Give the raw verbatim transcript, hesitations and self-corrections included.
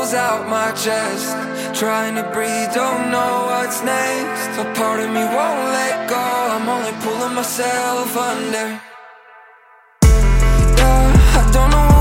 bubbles out my chest. Trying to breathe, don't know what's next. A part of me won't let go, I'm only pulling myself under. Yeah, I don't know